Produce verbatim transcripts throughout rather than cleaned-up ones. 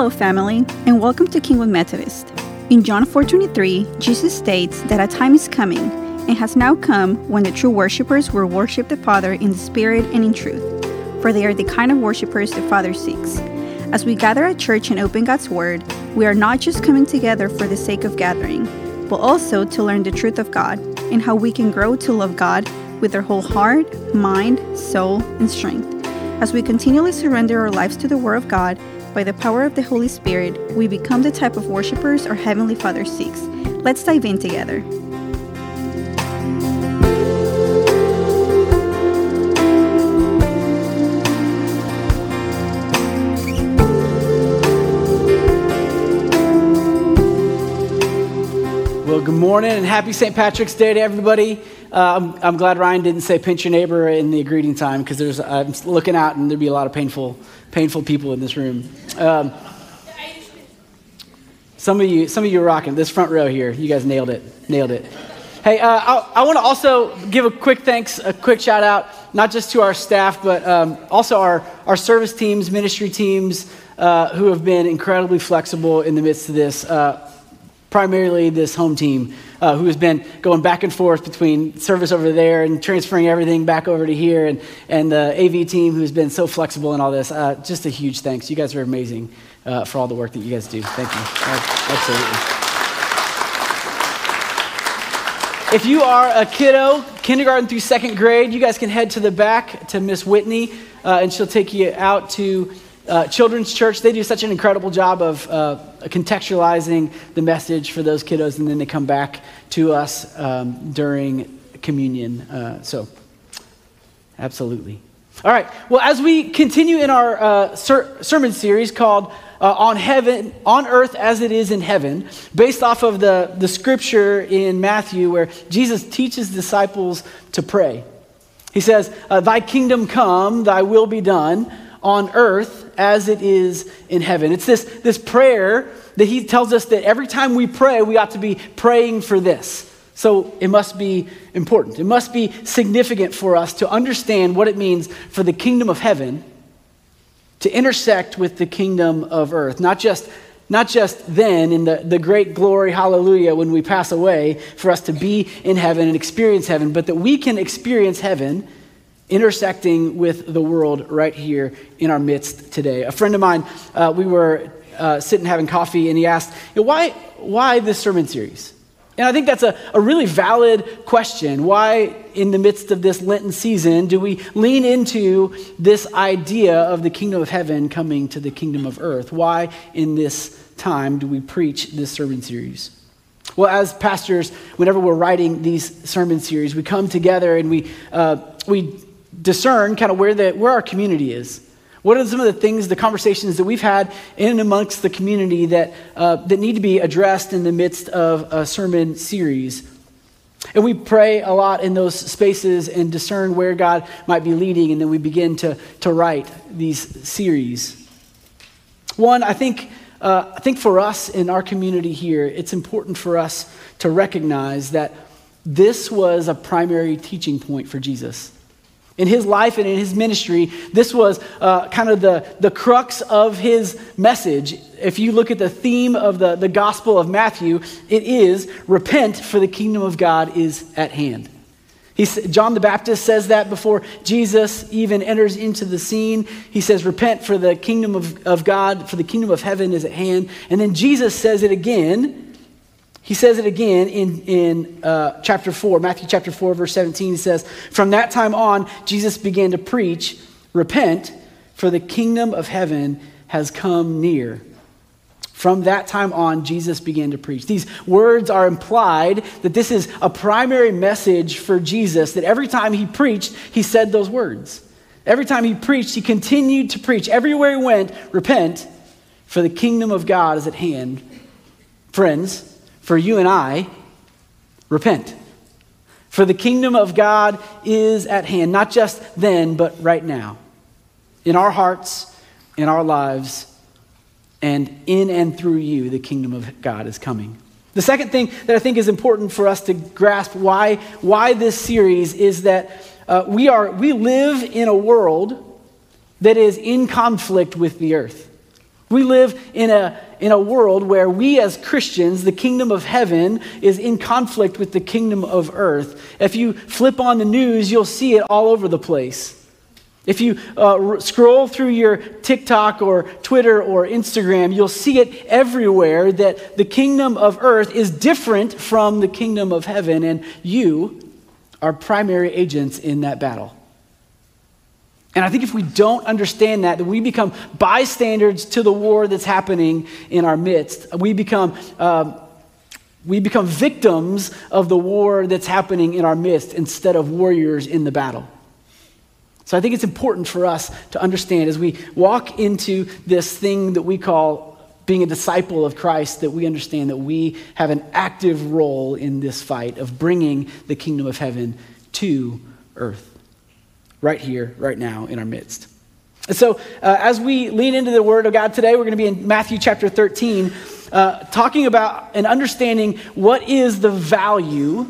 Hello, family, and welcome to Kingwood Methodist. In John four twenty-three, Jesus states that a time is coming and has now come when the true worshipers will worship the Father in the Spirit and in truth, for they are the kind of worshipers the Father seeks. As we gather at church and open God's Word, we are not just coming together for the sake of gathering, but also to learn the truth of God and how we can grow to love God with our whole heart, mind, soul, and strength. As we continually surrender our lives to the Word of God, by the power of the Holy Spirit, we become the type of worshipers our Heavenly Father seeks. Let's dive in together. Well, good morning and happy Saint Patrick's Day to everybody. Uh, I'm, I'm glad Ryan didn't say pinch your neighbor in the greeting time, because there's I'm looking out and there'd be a lot of painful, painful people in this room. Um, some of you, some of you are rocking this front row here. You guys nailed it, nailed it. Hey, uh, I, I want to also give a quick thanks, a quick shout out, not just to our staff, but um, also our our service teams, ministry teams, uh, who have been incredibly flexible in the midst of this. Uh, primarily this home team, uh, who has been going back and forth between service over there and transferring everything back over to here, and, and the A V team who's been so flexible in all this. Uh, just a huge thanks. You guys are amazing uh, for all the work that you guys do. Thank you. Uh, absolutely. If you are a kiddo, kindergarten through second grade, you guys can head to the back to Miss Whitney, uh, and she'll take you out to Uh, Children's Church. They do such an incredible job of uh, contextualizing the message for those kiddos, and then they come back to us um, during communion. Uh, so, absolutely. All right. Well, as we continue in our uh, ser- sermon series called uh, "On Heaven, on Earth as It Is in Heaven," based off of the the scripture in Matthew where Jesus teaches disciples to pray. He says, uh, "Thy kingdom come, thy will be done on earth as it is in heaven." It's this, this prayer that he tells us that every time we pray, we ought to be praying for this. So it must be important. It must be significant for us to understand what it means for the kingdom of heaven to intersect with the kingdom of earth. Not just, not just then in the, the great glory, hallelujah, when we pass away, for us to be in heaven and experience heaven, but that we can experience heaven intersecting with the world right here in our midst today. A friend of mine, uh, we were uh, sitting having coffee, and he asked, you know, why, why this sermon series? And I think that's a, a really valid question. Why, in the midst of this Lenten season, do we lean into this idea of the kingdom of heaven coming to the kingdom of earth? Why, in this time, do we preach this sermon series? Well, as pastors, whenever we're writing these sermon series, we come together and we uh, we discern kind of where the where our community is. What are some of the things, the conversations that we've had in and amongst the community that uh, that need to be addressed in the midst of a sermon series? And we pray a lot in those spaces and discern where God might be leading, and then we begin to to write these series. One, I think. Uh, I think for us in our community here, it's important for us to recognize that this was a primary teaching point for Jesus. In his life and in his ministry, this was uh, kind of the, the crux of his message. If you look at the theme of the, the Gospel of Matthew, it is, repent, for the kingdom of God is at hand. He's, John the Baptist says that before Jesus even enters into the scene. He says, repent, for the kingdom of, of God, for the kingdom of heaven is at hand. And then Jesus says it again. He says it again in, in uh, chapter four, Matthew chapter four, verse seventeen. He says, from that time on, Jesus began to preach, repent, for the kingdom of heaven has come near. From that time on, Jesus began to preach. These words are implied that this is a primary message for Jesus, that every time he preached, he said those words. Every time he preached, he continued to preach. Everywhere he went, repent, for the kingdom of God is at hand. Friends, for you and I, repent. For the kingdom of God is at hand, not just then, but right now. In our hearts, in our lives, and in and through you, the kingdom of God is coming. The second thing that I think is important for us to grasp why, why this series is that uh, we are we live in a world that is in conflict with the earth. We live in a, in a world where we as Christians, the kingdom of heaven is in conflict with the kingdom of earth. If you flip on the news, you'll see it all over the place. If you uh, scroll through your TikTok or Twitter or Instagram, you'll see it everywhere that the kingdom of earth is different from the kingdom of heaven, and you are primary agents in that battle. And I think if we don't understand that, that we become bystanders to the war that's happening in our midst. We become um, we become victims of the war that's happening in our midst instead of warriors in the battle. So I think it's important for us to understand as we walk into this thing that we call being a disciple of Christ, that we understand that we have an active role in this fight of bringing the kingdom of heaven to earth. Right here, right now, in our midst. And so uh, as we lean into the Word of God today, we're going to be in Matthew chapter thirteen, uh, talking about and understanding what is the value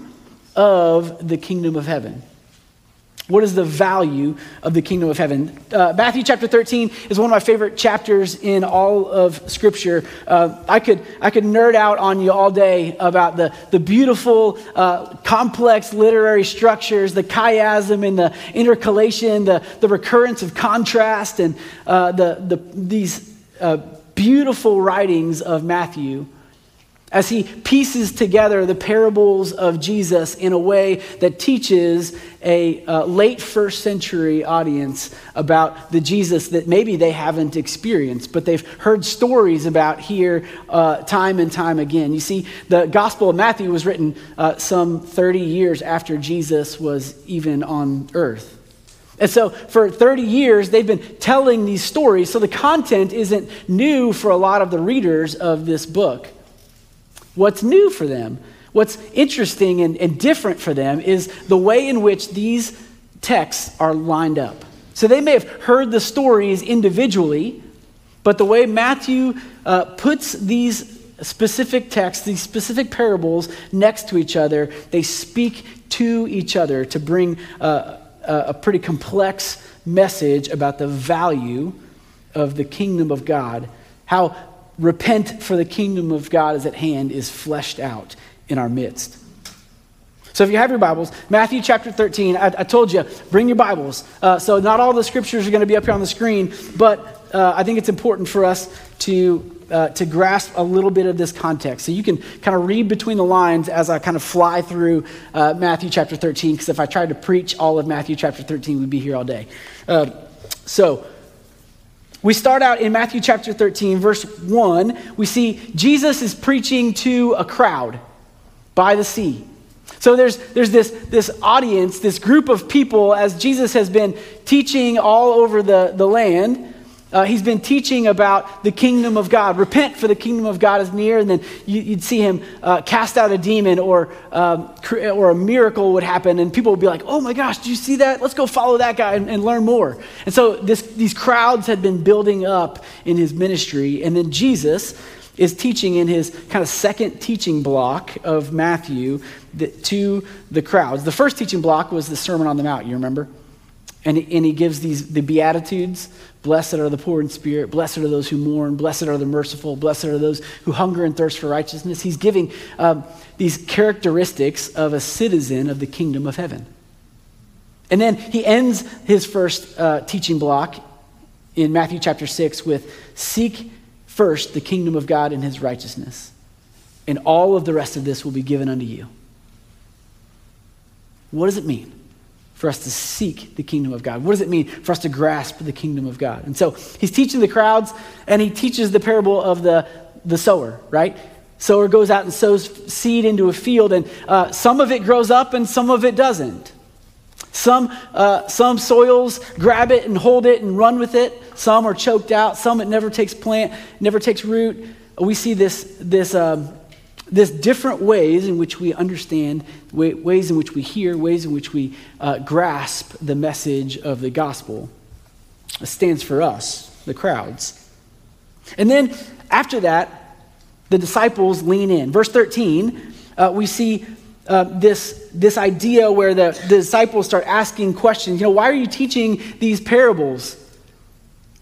of the kingdom of heaven. What is the value of the kingdom of heaven? Uh, Matthew chapter thirteen is one of my favorite chapters in all of Scripture. Uh, I could I could nerd out on you all day about the, the beautiful, uh, complex literary structures, the chiasm and the intercalation, the, the recurrence of contrast, and uh, the, the these uh, beautiful writings of Matthew, as he pieces together the parables of Jesus in a way that teaches a uh, late first century audience about the Jesus that maybe they haven't experienced, but they've heard stories about here uh, time and time again. You see, the Gospel of Matthew was written uh, some thirty years after Jesus was even on earth. And so for thirty years, they've been telling these stories, so the content isn't new for a lot of the readers of this book. What's new for them, what's interesting and, and different for them is the way in which these texts are lined up. So they may have heard the stories individually, but the way Matthew uh, puts these specific texts, these specific parables next to each other, they speak to each other to bring uh, a, a pretty complex message about the value of the kingdom of God, how repent, for the kingdom of God is at hand, is fleshed out in our midst. So if you have your Bibles, Matthew chapter thirteen, I, I told you, bring your Bibles. Uh, so not all the scriptures are going to be up here on the screen, but uh, I think it's important for us to uh, to grasp a little bit of this context. So you can kind of read between the lines as I kind of fly through uh, Matthew chapter thirteen, because if I tried to preach all of Matthew chapter thirteen, we'd be here all day. Uh, so we start out in Matthew chapter thirteen, verse one. We see Jesus is preaching to a crowd by the sea. So there's there's this, this audience, this group of people, as Jesus has been teaching all over the, the land. Uh, he's been teaching about the kingdom of God. Repent, for the kingdom of God is near. And then you, you'd see him uh, cast out a demon, or um, or a miracle would happen, and people would be like, "Oh my gosh, did you see that? Let's go follow that guy and, and learn more." And so this, these crowds had been building up in his ministry, and then Jesus is teaching in his kind of second teaching block of Matthew to the crowds. The first teaching block was the Sermon on the Mount, you remember? And, and he gives these the Beatitudes. Blessed are the poor in spirit. Blessed are those who mourn. Blessed are the merciful. Blessed are those who hunger and thirst for righteousness. He's giving um, these characteristics of a citizen of the kingdom of heaven. And then he ends his first uh, teaching block in Matthew chapter six with, seek first the kingdom of God and his righteousness, and all of the rest of this will be given unto you. What does it mean for us to seek the kingdom of God? What does it mean for us to grasp the kingdom of God? And so he's teaching the crowds, and he teaches the parable of the, the sower, right? Sower goes out and sows seed into a field, and uh, some of it grows up and some of it doesn't. Some uh, some soils grab it and hold it and run with it. Some are choked out. Some it never takes plant, never takes root. We see this this um, this different ways in which we understand, ways in which we hear, ways in which we uh, grasp the message of the gospel. It stands for us, the crowds. And then after that, the disciples lean in. Verse thirteen, uh, we see Uh, this this idea where the, the disciples start asking questions. You know, why are you teaching these parables?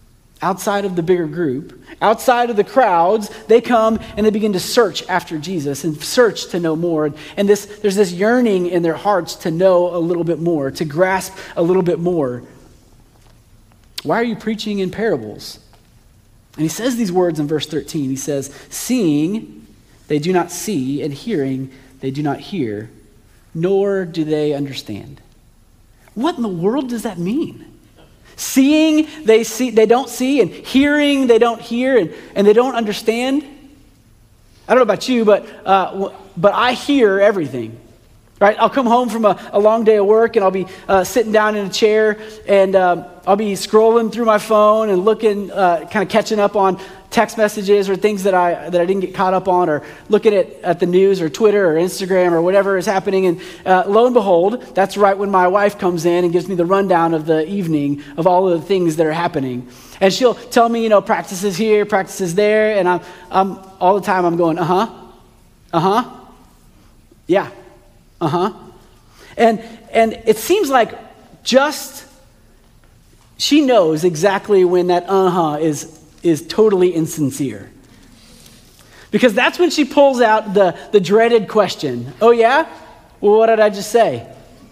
outside of the bigger group, outside of the crowds, they come and they begin to search after Jesus and search to know more. And this, there's this yearning in their hearts to know a little bit more, to grasp a little bit more. Why are you preaching in parables? And he says these words in verse thirteen. He says, seeing they do not see, and hearing they do not hear, nor do they understand. What in the world does that mean? Seeing, they see, they don't see, and hearing, they don't hear, and, and they don't understand. I don't know about you, but uh, but I hear everything. Right? I'll come home from a, a long day of work, and I'll be uh, sitting down in a chair, and um, I'll be scrolling through my phone and looking, uh, kind of catching up on text messages or things that I that I didn't get caught up on, or looking at, at the news or Twitter or Instagram or whatever is happening. And uh, lo and behold, that's right when my wife comes in and gives me the rundown of the evening of all of the things that are happening. And she'll tell me, you know, practices here, practices there, and I'm, I'm all the time I'm going, uh-huh, uh-huh, yeah, uh-huh. And and it seems like just she knows exactly when that uh-huh is is totally insincere. Because that's when she pulls out the, the dreaded question. Oh yeah? Well, what did I just say?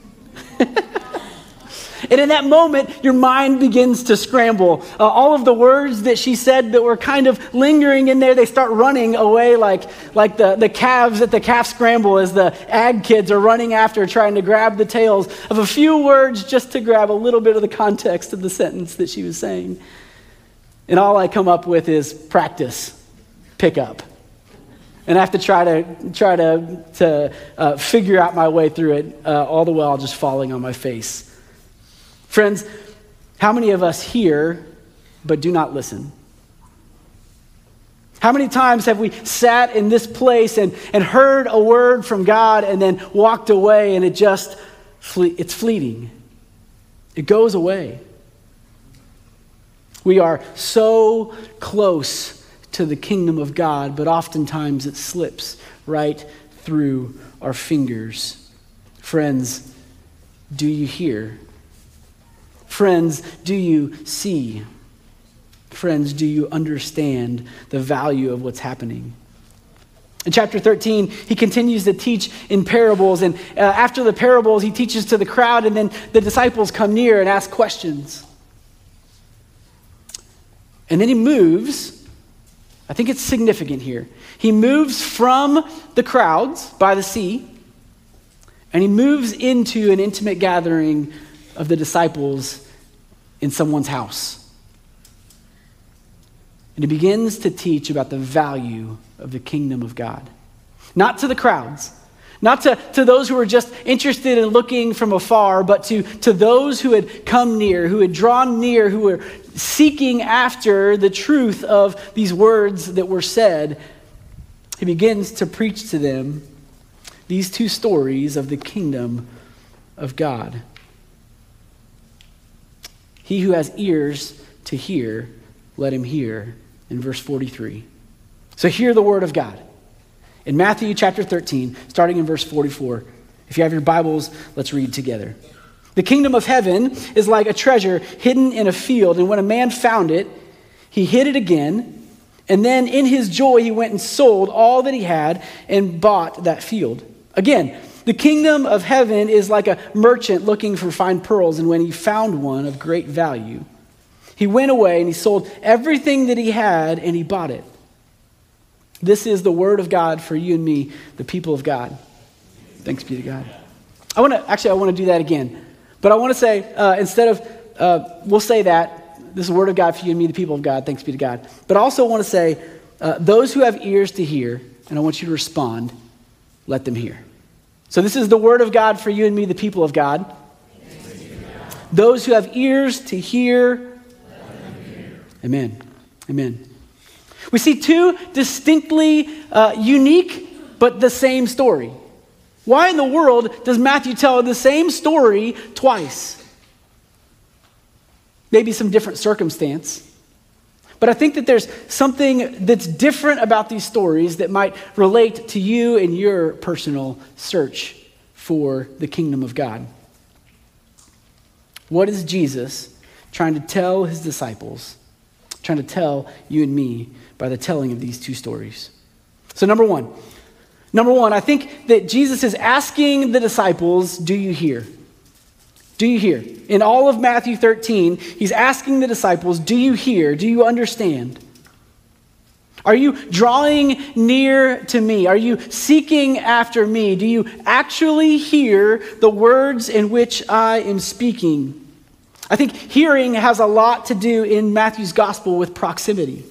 And in that moment, your mind begins to scramble. Uh, all of the words that she said that were kind of lingering in there, they start running away like, like the, the calves at the calf scramble as the ag kids are running after, trying to grab the tails of a few words just to grab a little bit of the context of the sentence that she was saying. And all I come up with is practice, pick up. And I have to try to try to, to uh, figure out my way through it, uh, all the while just falling on my face. Friends, how many of us hear but do not listen? How many times have we sat in this place and, and heard a word from God and then walked away, and it just, fle- it's fleeting. It goes away. We are so close to the kingdom of God, but oftentimes it slips right through our fingers. Friends, do you hear? Friends, do you see? Friends, do you understand the value of what's happening? In chapter thirteen, he continues to teach in parables, and uh, after the parables, he teaches to the crowd, and then the disciples come near and ask questions. And then he moves, I think it's significant here, he moves from the crowds by the sea, and he moves into an intimate gathering of the disciples in someone's house. And he begins to teach about the value of the kingdom of God. Not to the crowds, not to, to those who were just interested in looking from afar, but to, to those who had come near, who had drawn near, who were seeking after the truth of these words that were said. He begins to preach to them these two stories of the kingdom of God. He who has ears to hear, let him hear, in verse forty-three. So hear the word of God. In Matthew chapter thirteen, starting in verse forty-four. If you have your Bibles, let's read together. The kingdom of heaven is like a treasure hidden in a field, and when a man found it, he hid it again, and then in his joy he went and sold all that he had and bought that field. Again, the kingdom of heaven is like a merchant looking for fine pearls, and when he found one of great value, he went away and he sold everything that he had and he bought it. This is the word of God for you and me, the people of God. Thanks be to God. I want to, actually, I want to do that again. But I want to say, uh, instead of, uh, we'll say that, this is the word of God for you and me, the people of God, thanks be to God. But I also want to say, uh, those who have ears to hear, and I want you to respond, let them hear. So this is the word of God for you and me, the people of God. Those who have ears to hear, hear. Amen. Amen. We see two distinctly uh, unique but the same story. Why in the world does Matthew tell the same story twice? Maybe some different circumstance. But I think that there's something that's different about these stories that might relate to you in your personal search for the kingdom of God. What is Jesus trying to tell his disciples trying to tell you and me by the telling of these two stories. So number one, number one, I think that Jesus is asking the disciples, do you hear? Do you hear? In all of Matthew thirteen, he's asking the disciples, do you hear? Do you understand? Are you drawing near to me? Are you seeking after me? Do you actually hear the words in which I am speaking? I think hearing has a lot to do in Matthew's gospel with proximity.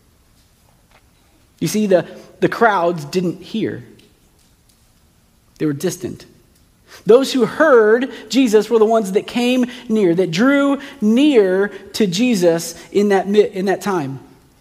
You see, the, the crowds didn't hear. They were distant. Those who heard Jesus were the ones that came near, that drew near to Jesus in that, in that time.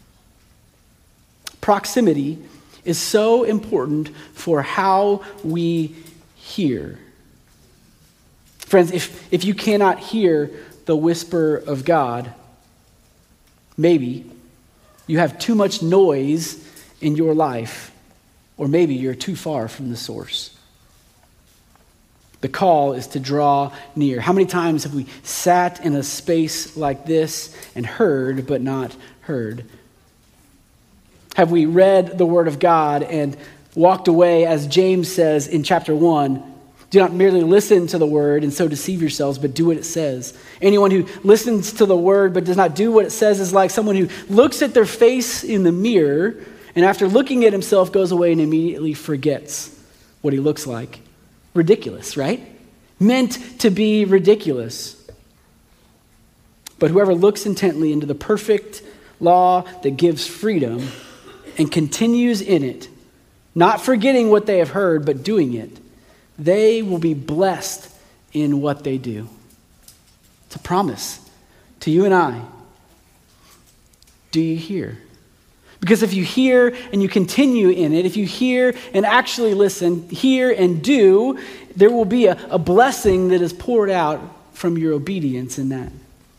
Proximity is so important for how we hear. Friends, if, if you cannot hear the whisper of God, maybe you have too much noise in your life, or maybe you're too far from the source. The call is to draw near. How many times have we sat in a space like this and heard but not heard? Have we read the Word of God and walked away, as James says in chapter one, do not merely listen to the Word and so deceive yourselves, but do what it says. Anyone who listens to the Word but does not do what it says is like someone who looks at their face in the mirror and after looking at himself goes away and immediately forgets what he looks like. Ridiculous, right? Meant to be ridiculous. But whoever looks intently into the perfect law that gives freedom and continues in it, not forgetting what they have heard, but doing it, they will be blessed in what they do. It's a promise to you and I. Do you hear? Because if you hear and you continue in it, if you hear and actually listen, hear and do, there will be a, a blessing that is poured out from your obedience in that.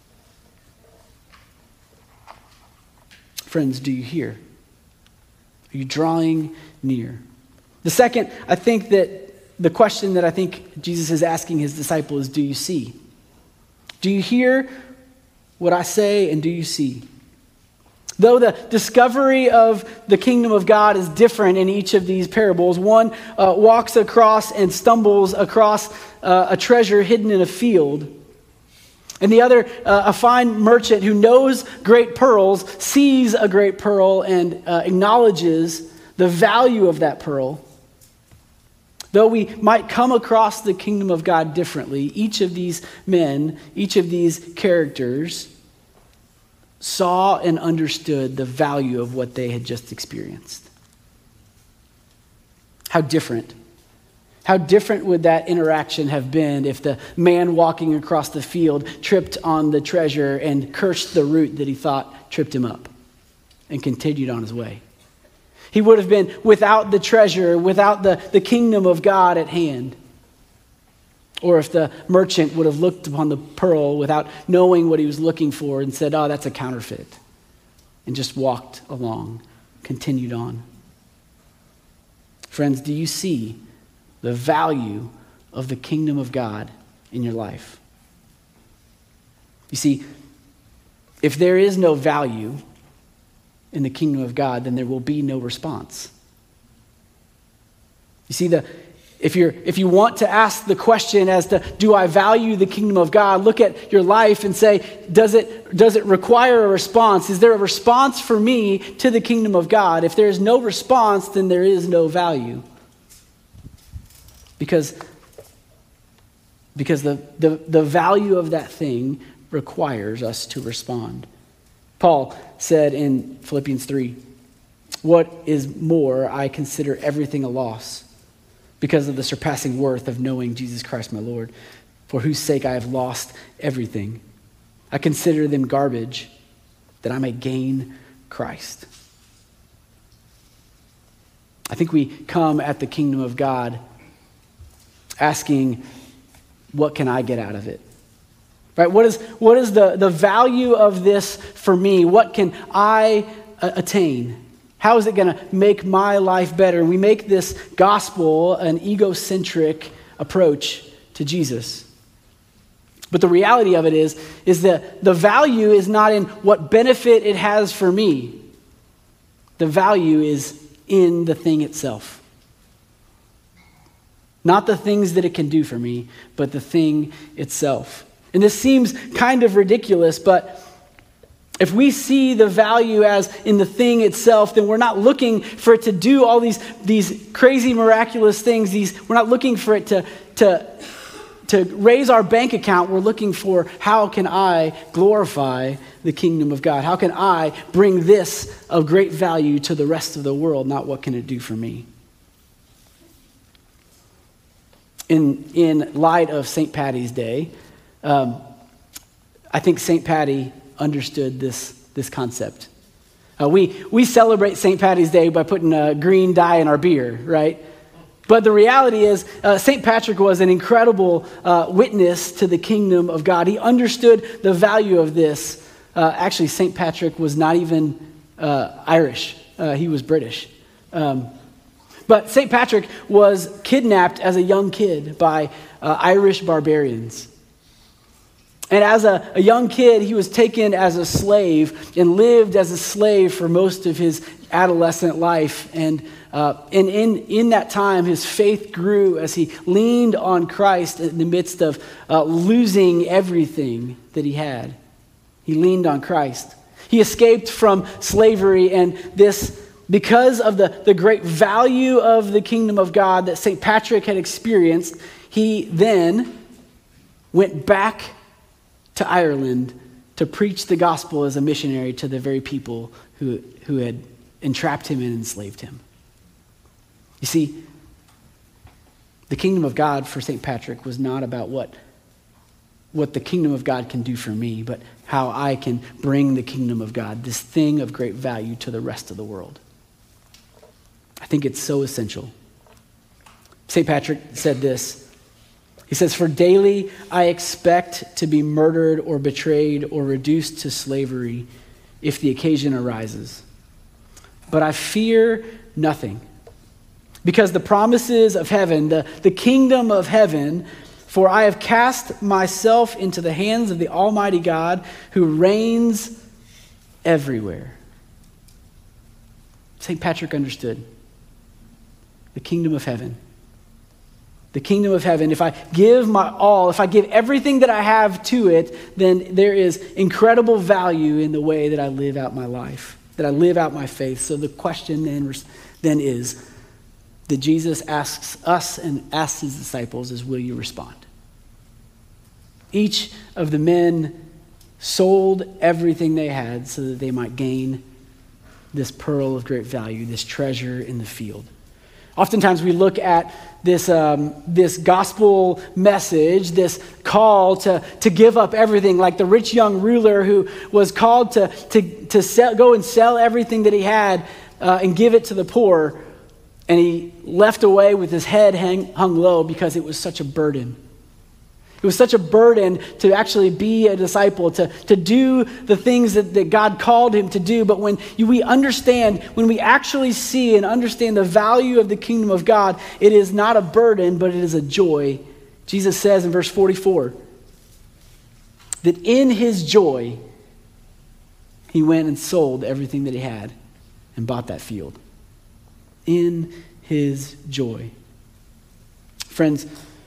Friends, do you hear? Are you drawing near? The second, I think that the question that I think Jesus is asking his disciples is, do you see? Do you hear what I say and do you see? Though the discovery of the kingdom of God is different in each of these parables, one uh, walks across and stumbles across uh, a treasure hidden in a field. And the other, uh, a fine merchant who knows great pearls, sees a great pearl and uh, acknowledges the value of that pearl. Though we might come across the kingdom of God differently, each of these men, each of these characters saw and understood the value of what they had just experienced. How different. How different would that interaction have been if the man walking across the field tripped on the treasure and cursed the root that he thought tripped him up and continued on his way? He would have been without the treasure, without the, the kingdom of God at hand. Or if the merchant would have looked upon the pearl without knowing what he was looking for and said, oh, that's a counterfeit, and just walked along, continued on. Friends, do you see the value of the kingdom of God in your life? You see, if there is no value in the kingdom of God, then there will be no response. You see, the If you're, if you want to ask the question as to, do I value the kingdom of God? Look at your life and say, does it, does it require a response? Is there a response for me to the kingdom of God? If there is no response, then there is no value. Because, because the, the, the value of that thing requires us to respond. Paul said in Philippians three, what is more, I consider everything a loss, because of the surpassing worth of knowing Jesus Christ my Lord, for whose sake I have lost everything. I consider them garbage, that I may gain Christ. I think we come at the kingdom of God asking, what can I get out of it? Right? What is, what is the, the value of this for me? What can I uh, attain? How is it going to make my life better? And we make this gospel an egocentric approach to Jesus. But the reality of it is, is that the value is not in what benefit it has for me. The value is in the thing itself. Not the things that it can do for me, but the thing itself. And this seems kind of ridiculous, but if we see the value as in the thing itself, then we're not looking for it to do all these, these crazy, miraculous things. These, we're not looking for it to, to, to raise our bank account. We're looking for, how can I glorify the kingdom of God? How can I bring this of great value to the rest of the world? Not what can it do for me? In, in light of Saint Patty's Day, um, I think Saint Patty understood this, this concept. Uh, we, we celebrate Saint Patty's Day by putting a green dye in our beer, right? But the reality is, uh, Saint Patrick was an incredible uh, witness to the kingdom of God. He understood the value of this. Uh, actually, Saint Patrick was not even uh, Irish. Uh, he was British. Um, but Saint Patrick was kidnapped as a young kid by uh, Irish barbarians. And as a, a young kid, he was taken as a slave and lived as a slave for most of his adolescent life. And, uh, and in, in that time, his faith grew as he leaned on Christ in the midst of uh, losing everything that he had. He leaned on Christ. He escaped from slavery, and this, because of the, the great value of the kingdom of God that Saint Patrick had experienced, he then went back to Ireland to preach the gospel as a missionary to the very people who, who had entrapped him and enslaved him. You see, the kingdom of God for Saint Patrick was not about what, what the kingdom of God can do for me, but how I can bring the kingdom of God, this thing of great value, to the rest of the world. I think it's so essential. Saint Patrick said this. He says, "For daily I expect to be murdered or betrayed or reduced to slavery if the occasion arises. But I fear nothing, because the promises of heaven, the, the kingdom of heaven, for I have cast myself into the hands of the Almighty God who reigns everywhere." Saint Patrick understood the kingdom of heaven. The kingdom of heaven, if I give my all, if I give everything that I have to it, then there is incredible value in the way that I live out my life, that I live out my faith. So the question then, then is, that Jesus asks us and asks his disciples is, will you respond? Each of the men sold everything they had so that they might gain this pearl of great value, this treasure in the field. Oftentimes we look at this, um, this gospel message, this call to, to give up everything, like the rich young ruler who was called to, to, to sell, go and sell everything that he had uh, and give it to the poor. And he left away with his head hang, hung low because it was such a burden. It was such a burden to actually be a disciple, to, to do the things that, that God called him to do. But when you, we understand, when we actually see and understand the value of the kingdom of God, it is not a burden, but it is a joy. Jesus says in verse forty-four that in his joy, he went and sold everything that he had and bought that field. In his joy. Friends,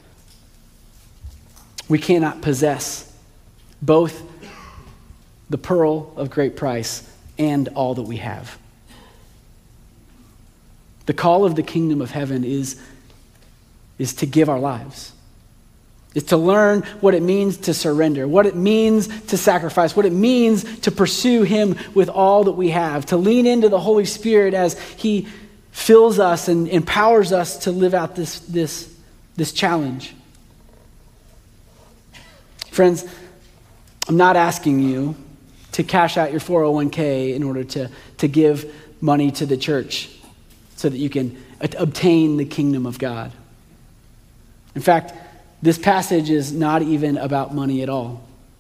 we cannot possess both the pearl of great price and all that we have. The call of the kingdom of heaven is, is to give our lives. It's to learn what it means to surrender, what it means to sacrifice, what it means to pursue him with all that we have, to lean into the Holy Spirit as he fills us and empowers us to live out this, this, this challenge. Friends, I'm not asking you to cash out your four oh one k in order to, to give money to the church so that you can a- obtain the kingdom of God. In fact, this passage is not even about money at all.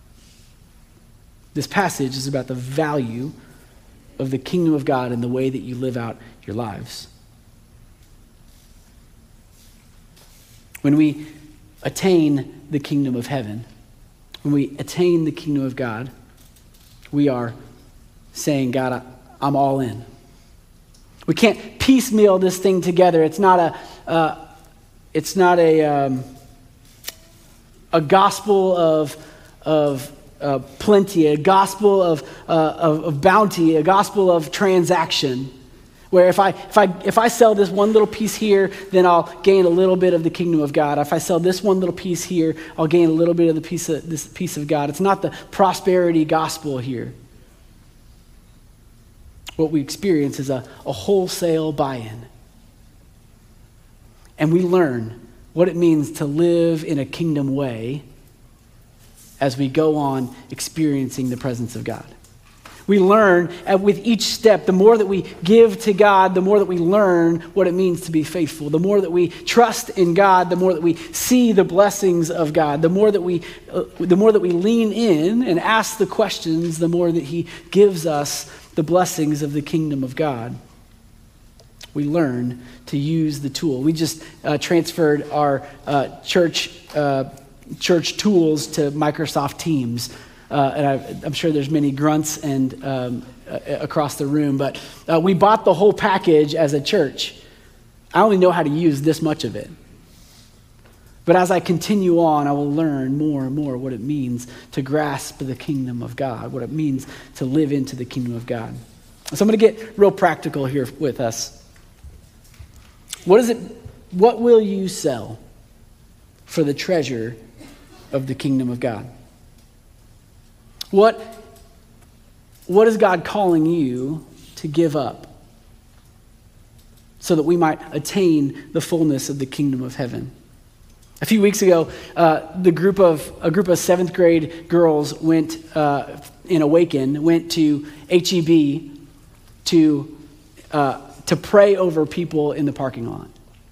This passage is about the value of the kingdom of God and the way that you live out your lives. When we attain the kingdom of heaven, when we attain the kingdom of God, we are saying, God, I, I'm all in. We can't piecemeal this thing together. It's not a, uh, it's not a, um, a gospel of, of uh, plenty, a gospel of, uh, of, of bounty, a gospel of transaction. Where if I if I if I sell this one little piece here, then I'll gain a little bit of the kingdom of God. If I sell this one little piece here, I'll gain a little bit of the piece of this piece of God. It's not the prosperity gospel here. What we experience is a, a wholesale buy-in. And we learn what it means to live in a kingdom way as we go on experiencing the presence of God. We learn uh, with each step, the more that we give to God, the more that we learn what it means to be faithful. The more that we trust in God, the more that we see the blessings of God. The more that we, uh, the more that we lean in and ask the questions, the more that He gives us the blessings of the kingdom of God. We learn to use the tool. We just uh, transferred our uh, church uh, church tools to Microsoft Teams. Uh, and I, I'm sure there's many grunts and um, uh, across the room, but uh, we bought the whole package as a church. I only know how to use this much of it. But as I continue on, I will learn more and more what it means to grasp the kingdom of God, what it means to live into the kingdom of God. So I'm going to get real practical here with us. What is it? What will you sell for the treasure of the kingdom of God? What, what is God calling you to give up so that we might attain the fullness of the kingdom of heaven? A few weeks ago, uh, the group of a group of seventh grade girls went uh, in Awaken went to H E B to uh, to pray over people in the parking lot,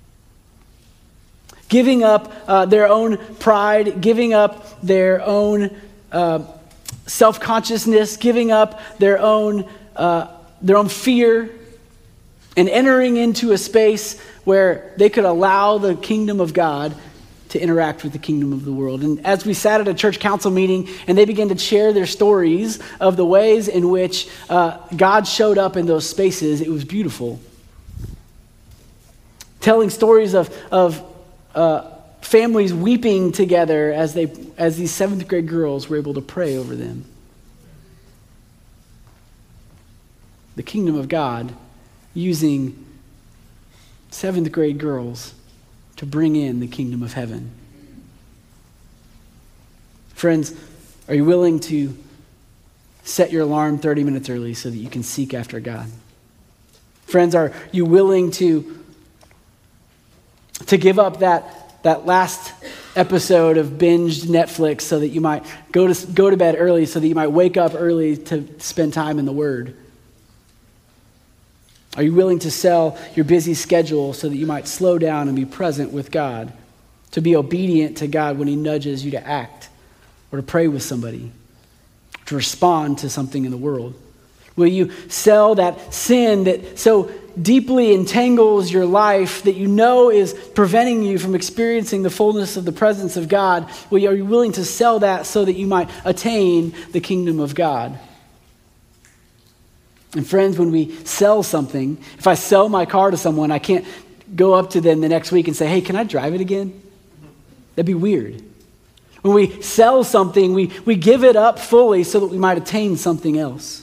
giving up uh, their own pride, giving up their own Uh, self-consciousness, giving up their own uh, their own fear, and entering into a space where they could allow the kingdom of God to interact with the kingdom of the world. And as we sat at a church council meeting and they began to share their stories of the ways in which uh, God showed up in those spaces, it was beautiful. Telling stories of of uh, families weeping together as they as these seventh grade girls were able to pray over them. The kingdom of God using seventh grade girls to bring in the kingdom of heaven. Friends, are you willing to set your alarm thirty minutes early so that you can seek after God? Friends, are you willing to, to give up that that last episode of binged Netflix so that you might go to go to bed early, so that you might wake up early to spend time in the Word? Are you willing to sell your busy schedule so that you might slow down and be present with God, to be obedient to God when He nudges you to act or to pray with somebody, to respond to something in the world? Will you sell that sin that so deeply entangles your life that you know is preventing you from experiencing the fullness of the presence of God? Will you, are you willing to sell that so that you might attain the kingdom of God? And friends, when we sell something, if I sell my car to someone, I can't go up to them the next week and say, hey, can I drive it again? That'd be weird. When we sell something, we, we give it up fully so that we might attain something else.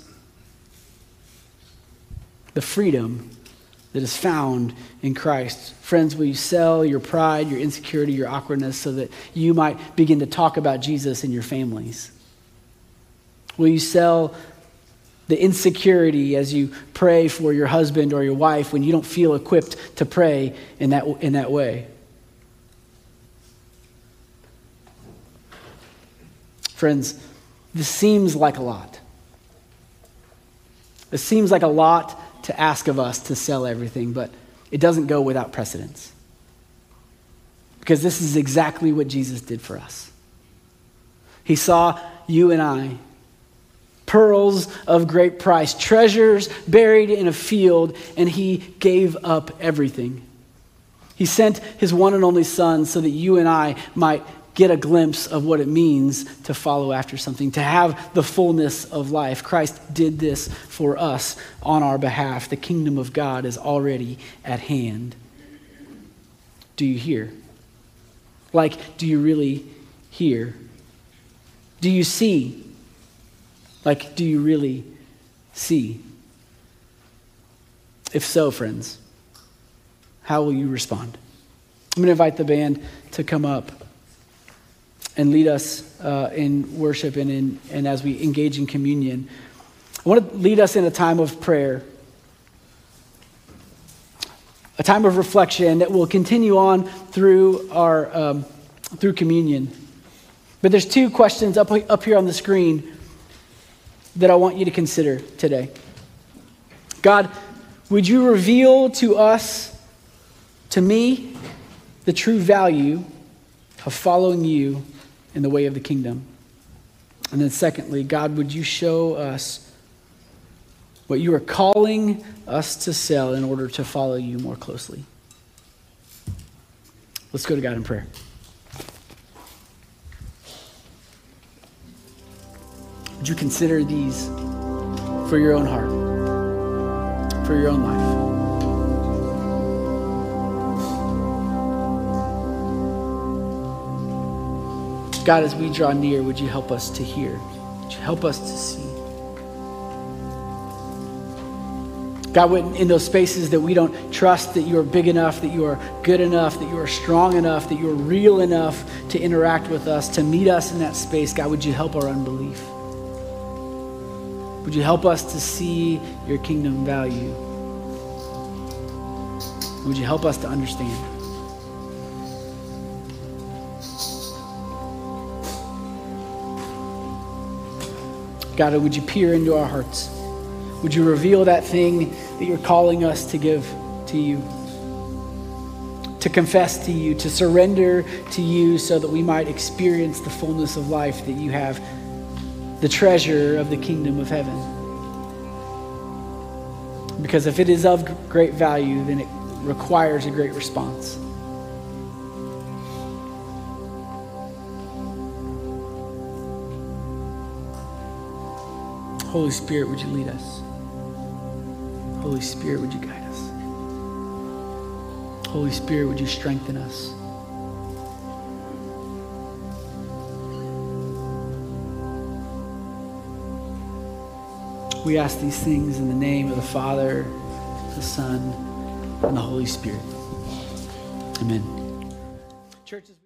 The freedom that is found in Christ. Friends, will you sell your pride, your insecurity, your awkwardness so that you might begin to talk about Jesus in your families? Will you sell the insecurity as you pray for your husband or your wife when you don't feel equipped to pray in that, in that way? Friends, this seems like a lot. It seems like a lot to ask of us to sell everything, but it doesn't go without precedence. Because this is exactly what Jesus did for us. He saw you and I, pearls of great price, treasures buried in a field, and He gave up everything. He sent His one and only Son so that you and I might get a glimpse of what it means to follow after something, to have the fullness of life. Christ did this for us on our behalf. The kingdom of God is already at hand. Do you hear? Like, do you really hear? Do you see? Like, do you really see? If so, friends, how will you respond? I'm going to invite the band to come up and lead us uh, in worship and, in, and as we engage in communion. I want to lead us in a time of prayer, a time of reflection that will continue on through our um, through communion. But there's two questions up, up here on the screen that I want you to consider today. God, would you reveal to us, to me, the true value of following you in the way of the kingdom? And then secondly, God, would you show us what you are calling us to sell in order to follow you more closely? Let's go to God in prayer. Would you consider these for your own heart, for your own life? God, as we draw near, would you help us to hear? Would you help us to see? God, in those spaces that we don't trust that you are big enough, that you are good enough, that you are strong enough, that you are real enough to interact with us, to meet us in that space, God, would you help our unbelief? Would you help us to see your kingdom value? Would you help us to understand? God, would you peer into our hearts? Would you reveal that thing that you're calling us to give to you, to confess to you, to surrender to you so that we might experience the fullness of life that you have, the treasure of the kingdom of heaven. Because if it is of great value, then it requires a great response. Holy Spirit, would you lead us? Holy Spirit, would you guide us? Holy Spirit, would you strengthen us? We ask these things in the name of the Father, the Son, and the Holy Spirit. Amen. Churches.